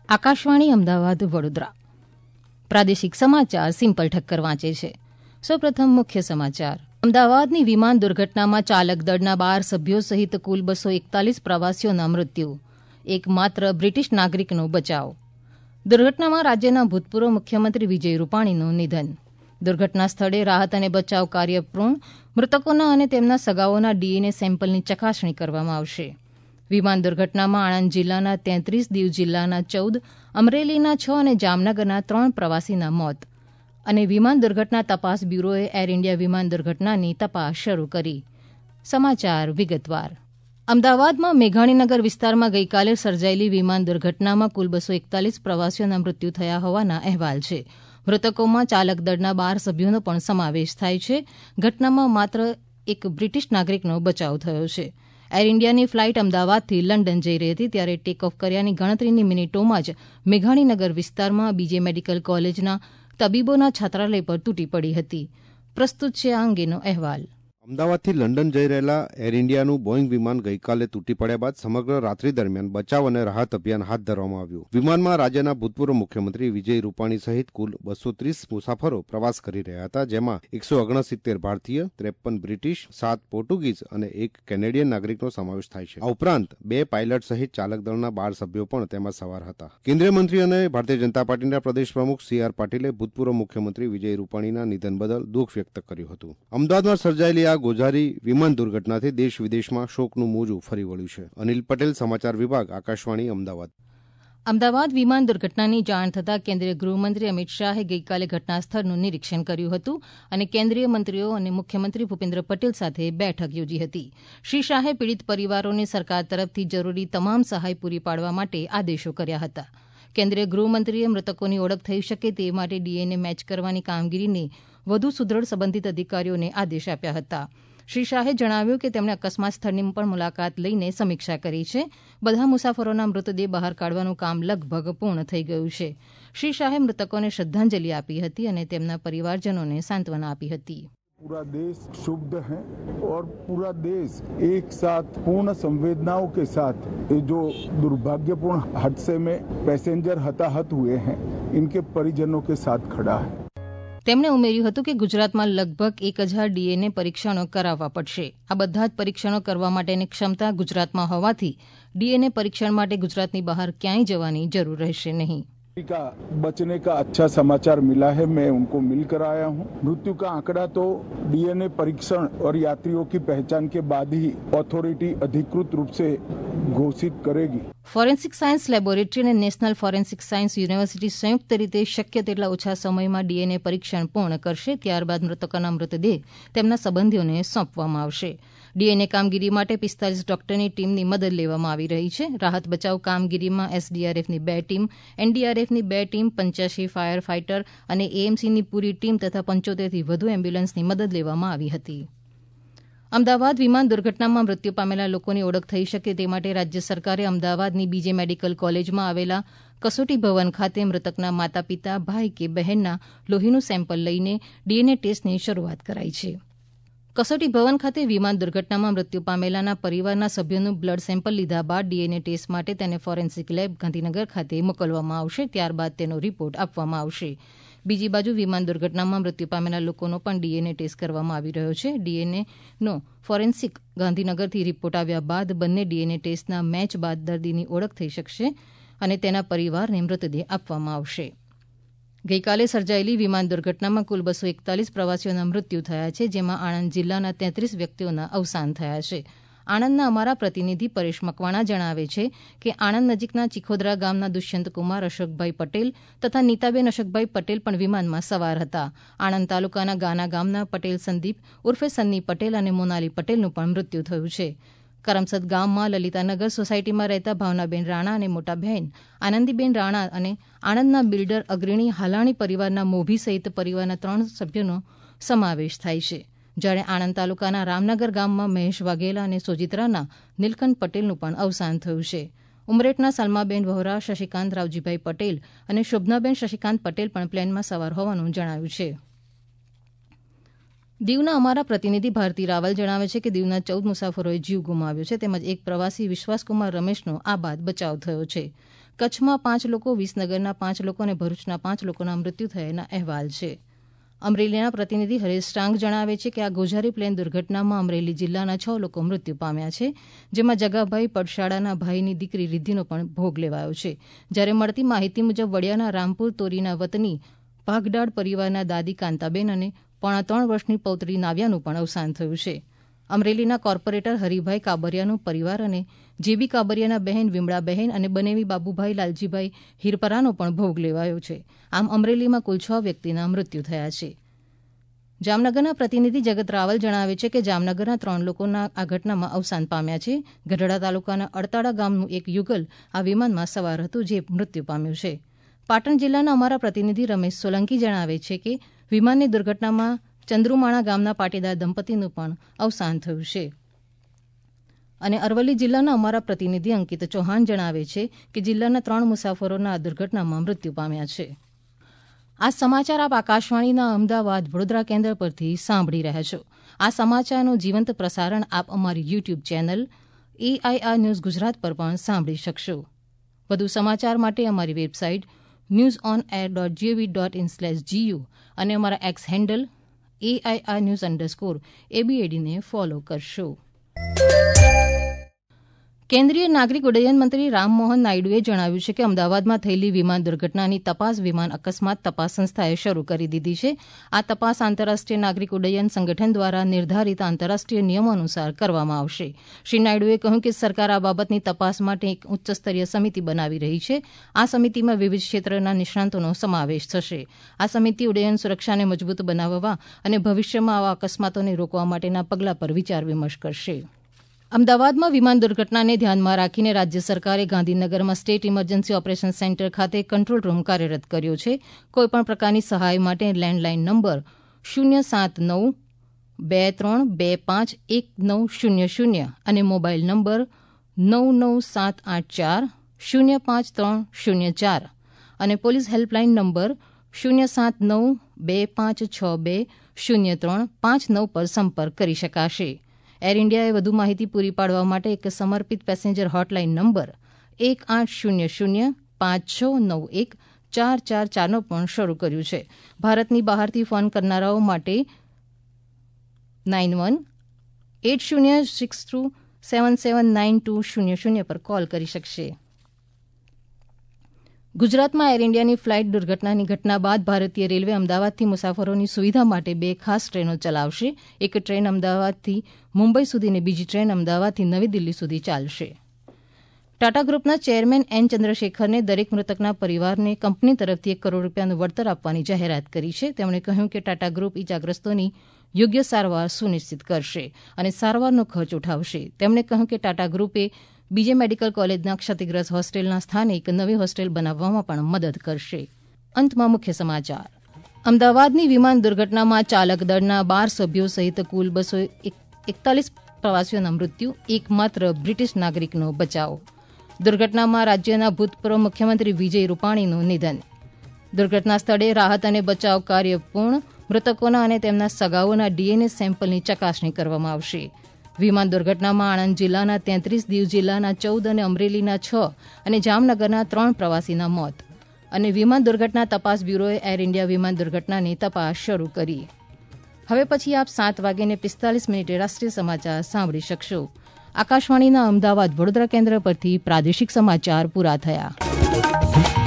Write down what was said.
આકાશવાણી અમદાવાદ વડોદરા પ્રાદેશિક સમાચાર સિમ્પલ ઠક્કર વાંચે છે. સૌપ્રથમ મુખ્ય સમાચાર. અમદાવાદની વિમાન દુર્ઘટનામાં ચાલક દળના 12 સભ્યો સહિત કુલ 241 પ્રવાસીઓના મૃત્યુ, એકમાત્ર બ્રિટિશ નાગરિકનો બચાવ. દુર્ઘટનામાં રાજ્યના ભૂતપૂર્વ મુખ્યમંત્રી વિજય રૂપાણીનું નિધન. દુર્ઘટના સ્થળે રાહત અને બચાવ કાર્ય પૂર્ણ. મૃતકોના અને તેમના સગાઓના ડીએનએ સેમ્પલની ચકાસણી કરવામાં આવશે. વિમાન દુર્ઘટનામાં આણંદ જિલ્લાના 33, દીવ જિલ્લાના 14, અમરેલીના 6 અને જામનગરના 3 પ્રવાસીના મોત. અને વિમાન દુર્ઘટના તપાસ બ્યુરોએ એર ઇન્ડિયા વિમાન દુર્ઘટનાની તપાસ શરૂ કરી. સમાચાર વિગતવાર. અમદાવાદમાં મેઘાણીનગર વિસ્તારમાં ગઈકાલે સર્જાયેલી વિમાન દુર્ઘટનામાં કુલ 241 પ્રવાસીઓના મૃત્યુ થયા હોવાના અહેવાલ છે. મૃતકોમાં ચાલક દળના 12 સભ્યોનો પણ સમાવેશ થાય છે. ઘટનામાં માત્ર એક બ્રિટિશ નાગરિકનો બચાવ થયો છે. એર ઇન્ડિયાની ફ્લાઇટ અમદાવાદથી લંડન જઈ રહી હતી ત્યારે ટેક ઓફ કર્યાની ગણતરીની મિનિટોમાં જ મેઘાણીનગર વિસ્તારમાં બીજે મેડિકલ કોલેજના તબીબોના છાત્રાલય પર તૂટી પડી હતી. પ્રસ્તુત છે આ અંગેનો અહેવાલ. અમદાવાદથી લંડન જઈ રહેલા એર ઇન્ડિયાનું બોઇંગ વિમાન ગઈકાલે તૂટી પડ્યા બાદ સમગ્ર રાત્રિ દરમિયાન બચાવ અને રાહત અભિયાન હાથ ધરવામાં આવ્યું. વિમાનમાં રાજ્યના ભૂતપૂર્વ મુખ્યમંત્રી વિજય રૂપાણી સહિત કુલ 230 મુસાફરો પ્રવાસ કરી રહ્યા હતા, જેમાં 169 ભારતીય, 53 બ્રિટિશ, 7 પોર્ટુગીઝ અને 1 કેનેડિયન નાગરિકનો સમાવેશ થાય છે. આ ઉપરાંત 2 પાયલટ સહિત ચાલક દળના 12 સભ્યો પણ તેમાં સવાર હતા. કેન્દ્રીય મંત્રી અને ભારતીય જનતા પાર્ટીના પ્રદેશ પ્રમુખ CR પાટીલે ભૂતપૂર્વ મુખ્યમંત્રી વિજય રૂપાણીના નિધન બદલ દુઃખ વ્યક્ત કર્યું હતું. અમદાવાદમાં સર્જાયેલી આ ગોઝારી વિમાન દુર્ઘટનાથી દેશ વિદેશમાં શોકનું મોજું ફરી વળ્યું છે. અનિલ પટેલ, સમાચાર વિભાગ, આકાશવાણી, અમદાવાદ. અમદાવાદ વિમાન દુર્ઘટનાની જાણ થતાં કેન્દ્રીય ગૃહમંત્રી અમિત શાહે ગઈકાલે ઘટના સ્થળનું નિરીક્ષણ કર્યું હતું અને કેન્દ્રીય મંત્રીઓ અને મુખ્યમંત્રી ભૂપેન્દ્ર પટેલ સાથે બેઠક યોજી હતી. શ્રી શાહે પીડિત પરિવારોને સરકાર તરફથી જરૂરી તમામ સહાય પૂરી પાડવા માટે આદેશો કર્યા હતા. કેન્દ્રીય ગૃહમંત્રીએ મૃતકોની ઓળખ થઈ શકે તે માટે ડીએનએ મેચ કરવાની કામગીરીને વધુ સુદ્રઢ સંબંધિત અધિકારીઓને આદેશ આપ્યા હતા. શ્રી શાહે જણાવ્યું કે તેમણે અકસ્માત સ્થળની પણ મુલાકાત લઈને સમીક્ષા કરી છે. બધા મુસાફરોના મૃતદેહ બહાર કાઢવાનું કામ લગભગ પૂર્ણ થઈ ગયું છે. શ્રી શાહે મૃતકોને શ્રદ્ધાંજલિ આપી હતી અને તેમના પરિવારજનોને સાંત્વના આપી હતી. पूरा देश शुद्ध है और पूरा देश एक साथ पूर्ण संवेदनाओं के साथ ये जो दुर्भाग्यपूर्ण हादसे में पैसेंजर हताहत हुए हैं इनके परिजनों के साथ खड़ा है. તેમણે ઉમેર્યું હતું કે ગુજરાતમાં લગભગ 1000 ડીએનએ પરીક્ષણો કરાવવા પડશે. આ બધા જ પરીક્ષણો કરવા માટેની ક્ષમતા ગુજરાતમાં હોવાથી ડીએનએ પરીક્ષણ માટે ગુજરાતની બહાર ક્યાંય જવાની જરૂર રહેશે નહીં. का बचने का अच्छा समाचार मिला है. मैं उनको मिलकर आया हूं. मृत्यु का आंकड़ा तो डीएनए परीक्षण और यात्रियों की पहचान के बाद ही अथॉरिटी अधिकृत रूप से घोषित करेगी. ફોરેન્સિક સાયન્સ લેબોરેટરી અને નેશનલ ફોરેન્સિક સાયન્સ યુનિવર્સિટી સંયુક્ત રીતે શક્ય તેટલા ઓછા સમયમાં ડીએનએ પરીક્ષણ પૂર્ણ કરશે. ત્યારબાદ મૃતકોના મૃતદેહ તેમના સંબંધીઓને સોંપવામાં આવશે. ડીએનએ કામગીરી માટે 45 ડોક્ટરની ટીમની મદદ લેવામાં આવી રહી છે. રાહત બચાવ કામગીરીમાં એસડીઆરએફની 2 ટીમ, એનડીઆરએફની 2 ટીમ, 85 ફાયર ફાઇટર અને એએમસીની પૂરી ટીમ તથા 75થી વધુ એમ્બ્યુલન્સની મદદ લેવામાં આવી હતી. અમદાવાદ વિમાન દુર્ઘટનામાં મૃત્યુ પામેલા લોકોની ઓળખ થઈ શકે તે માટે રાજ્ય સરકારે અમદાવાદની બીજે મેડિકલ કોલેજમાં આવેલા કસોટી ભવન ખાતે મૃતકના માતા પિતા, ભાઈ કે બહેનના લોહીનું સેમ્પલ લઈને ડીએનએ ટેસ્ટની શરૂઆત કરાઈ છે. કસોટી ભવન ખાતે વિમાન દુર્ઘટનામાં મૃત્યુ પામેલાના પરિવારના સભ્યોનું બ્લડ સેમ્પલ લીધા બાદ ડીએનએ ટેસ્ટ માટે તેને ફોરેન્સિક લેબ ગાંધીનગર ખાતે મોકલવામાં આવશે. ત્યારબાદ તેનો રિપોર્ટ આપવામાં આવશે. બીજી બાજુ વિમાન દુર્ઘટનામાં મૃત્યુ પામેલા લોકોનો પણ ડીએનએ ટેસ્ટ કરવામાં આવી રહ્યો છે. ડીએનએનો ફોરેન્સિક ગાંધીનગરથી રિપોર્ટ આવ્યા બાદ બંને ડીએનએ ટેસ્ટના મેચ બાદ દર્દીની ઓળખ થઈ શકશે અને તેના પરિવારને મૃતદેહ આપવામાં આવશે. ગઈકાલે સર્જાયેલી વિમાન દુર્ઘટનામાં કુલ 241 પ્રવાસીઓના મૃત્યુ થયા છે, જેમાં આણંદ જિલ્લાના 33 વ્યક્તિઓના અવસાન થયા છે. આણંદના અમારા પ્રતિનિધિ પરેશ મકવાણા જણાવે છે કે આણંદ નજીકના ચિખોદરા ગામના દુષ્યંતકુમાર અશોકભાઈ પટેલ તથા નીતાબેન અશોકભાઈ પટેલ પણ વિમાનમાં સવાર હતા. આણંદ તાલુકાના ગાના ગામના પટેલ સંદીપ ઉર્ફે સન્ની પટેલ અને મોનાલી પટેલનું પણ મૃત્યુ થયું છે. કરમસદ ગામમાં લલિતાનગર સોસાયટીમાં રહેતા ભાવનાબેન રાણા અને મોટા બહેન આનંદીબેન રાણા અને આણંદના બિલ્ડર અગ્રણી હાલાણી પરિવારના મોભી સહિત પરિવારના 3 સભ્યોનો સમાવેશ થાય છે. જ્યારે આણંદ તાલુકાના રામનગર ગામમાં મહેશ વાઘેલા અને સોજિત્રાના નીલકંઠ પટેલનું પણ અવસાન થયું છે. ઉમરેઠના સલમાબેન વહોરા, શશિકાંત રાવજીભાઈ પટેલ અને શોભનાબેન શશિકાંત પટેલ પણ પ્લેનમાં સવાર હોવાનું જણાવ્યું છે. દીવના અમારા પ્રતિનિધિ ભારતી રાવલ જણાવે છે કે દીવના 14 મુસાફરોએ જીવ ગુમાવ્યો છે તેમજ એક પ્રવાસી વિશ્વાસકુમાર રમેશનો આ બાદ બચાવ થયો છે. કચ્છમાં 5 લોકો, વિસનગરના 5 લોકો અને ભરૂચના 5 લોકોના મૃત્યુ થયાના અહેવાલ છે. અમરેલીના પ્રતિનિધિ હરેશ ટાંક જણાવે છે કે આ ગોઝારી પ્લેન દુર્ઘટનામાં અમરેલી જિલ્લાના 6 લોકો મૃત્યુ પામ્યા છે, જેમાં જગાભાઈ પડશાળાના ભાઈની દીકરી રિદ્ધિનો પણ ભોગ લેવાયો છે. જ્યારે મળતી માહિતી મુજબ વડિયાના રામપુર તોરીના વતની ભાગડાળ પરિવારના દાદી કાંતાબેન અને 3.5 વર્ષની પૌત્રી નાવ્યાનું પણ અવસાન થયું છે. અમરેલીના કોર્પોરેટર હરિભાઈ કાબરિયાનું પરિવાર અને જેબી કાબરિયાના બહેન વિમળાબહેન અને બનેવી બાબુભાઈ લાલજીભાઈ હિરપરાનો પણ ભોગ લેવાયો છે. આમ અમરેલીમાં કુલ 6 વ્યક્તિના મૃત્યુ થયા છે. જામનગરના પ્રતિનિધિ જગત રાવલ જણાવે છે કે જામનગરના 3 લોકોના આ ઘટનામાં અવસાન પામ્યા છે. ગઢડા તાલુકાના અડતાળા ગામનું એક યુગલ આ વિમાનમાં સવાર હતું, જે મૃત્યુ પામ્યું છે. પાટણ જિલ્લાના અમારા પ્રતિનિધિ રમેશ સોલંકી જણાવે છે કે વિમાનની દુર્ઘટનામાં ચંદ્રુમાણા ગામના પાટીદાર દંપતીનું પણ અવસાન થયું છે. અને અરવલ્લી જિલ્લાના અમારા પ્રતિનિધિ અંકિત ચૌહાણ જણાવે છે કે જિલ્લાના 3 મુસાફરોના આ દુર્ઘટનામાં મૃત્યુ પામ્યા છે. આ સમાચાર આપ આકાશવાણીના અમદાવાદ વડોદરા કેન્દ્ર પરથી સાંભળી રહ્યા છો. આ સમાચારનું જીવંત પ્રસારણ આપ અમારી YouTube channel AIR news Gujarat પર પણ સાંભળી શકશો. વધુ સમાચાર માટે અમારી વેબસાઇટ newsonair.gov.in/gu અને અમારા એક્સ હેન્ડલ AIR_news_ABAD ને ફોલો કરશો. કેન્દ્રીય નાગરિક ઉડ્ડયન મંત્રી રામમોહન નાયડુએ જણાવ્યું છે કે અમદાવાદમાં થયેલી વિમાન દુર્ઘટનાની તપાસ વિમાન અકસ્માત તપાસ સંસ્થાએ શરૂ કરી દીધી છે. આ તપાસ આંતરરાષ્ટ્રીય નાગરિક ઉડ્ડયન સંગઠન દ્વારા નિર્ધારિત આંતરરાષ્ટ્રીય નિયમો અનુસાર કરવામાં આવશે. શ્રી નાયડુએ કહ્યું કે સરકાર આ બાબતની તપાસ માટે એક ઉચ્ચસ્તરીય સમિતિ બનાવી રહી છે. આ સમિતિમાં વિવિધ ક્ષેત્રના નિષ્ણાતોનો સમાવેશ થશે. આ સમિતિ ઉડ્ડયન સુરક્ષાને મજબૂત બનાવવા અને ભવિષ્યમાં આવા અકસ્માતોને રોકવા માટેના પગલાં પર વિચાર વિમર્શ કરશે. અમદાવાદમાં વિમાન દુર્ઘટનાને ધ્યાનમાં રાખીને રાજ્ય સરકારે ગાંધીનગરમાં સ્ટેટ ઇમરજન્સી ઓપરેશન સેન્ટર ખાતે કંટ્રોલ રૂમ કાર્યરત કર્યો છે. કોઈપણ પ્રકારની સહાય માટે લેન્ડલાઇન નંબર 07023251900 અને મોબાઈલ નંબર 9978405304 અને પોલીસ હેલ્પલાઇન નંબર 07925620359 પર સંપર્ક કરી શકાશે. એર ઇન્ડિયાએ વધુ માહિતી પૂરી પાડવા માટે એક સમર્પિત પેસેન્જર હોટલાઇન નંબર 180056914444નો પણ શરૂ કર્યું છે. ભારતની બહારથી ફોન કરનારાઓ માટે 918062779200 પર કોલ કરી શકશે. ગુજરાતમાં એર ઇન્ડિયાની ફ્લાઇટ દુર્ઘટનાની ઘટના બાદ ભારતીય રેલવે અમદાવાદથી મુસાફરોની સુવિધા માટે 2 ખાસ ટ્રેનો ચલાવશે. એક ટ્રેન અમદાવાદથી મુંબઈ સુધી અને બીજી ટ્રેન અમદાવાદથી નવી દિલ્હી સુધી ચાલશે. ટાટા ગ્રુપના ચેરમેન એન ચંદ્રશેખરને દરેક મૃતકના પરિવારને કંપની તરફથી 1 કરોડ રૂપિયાનું વળતર આપવાની જાહેરાત કરી છે. તેમણે કહ્યું કે ટાટા ગ્રુપ ઇજાગ્રસ્તોની યોગ્ય સારવાર સુનિશ્ચિત કરશે અને સારવારનો ખર્ચ ઉઠાવશે. તેમણે કહ્યું કે ટાટા ગ્રુપે બીજે મેડિકલ કોલેજના ક્ષતિગ્રસ્ત હોસ્ટેલના સ્થાને એક નવી હોસ્ટેલ બનાવવામાં પણ મદદ કરશે. અંતમાં મુખ્ય સમાચાર. અમદાવાદની વિમાન દુર્ઘટનામાં ચાલક દળના 12 સભ્યો સહિત કુલ 241 પ્રવાસીઓના મૃત્યુ, એકમાત્ર બ્રિટિશ નાગરિકનો બચાવ. દુર્ઘટનામાં રાજ્યના ભૂતપૂર્વ મુખ્યમંત્રી વિજય રૂપાણીનું નિધન. દુર્ઘટના સ્થળે રાહત અને બચાવ કાર્ય પૂર્ણ. મૃતકોના અને તેમના સગાઓના DNA સેમ્પલની ચકાસણી કરવામાં આવશે. વિમાન દુર્ઘટનામાં આણંદ જિલ્લાના 33, દીવ જિલ્લાના 14 અને અમરેલીના 6 અને જામનગરના 3 પ્રવાસીના મોત. અને વિમાન દુર્ઘટના તપાસ બ્યુરોએ એર ઇન્ડિયા વિમાન દુર્ઘટનાની તપાસ શરૂ કરી. હવે પછી આપ 7:45 રાષ્ટ્રીય સમાચાર સાંભળી શકશો. આકાશવાણીના અમદાવાદ વડોદરા કેન્દ્ર પરથી પ્રાદેશિક સમાચાર પૂરા થયા.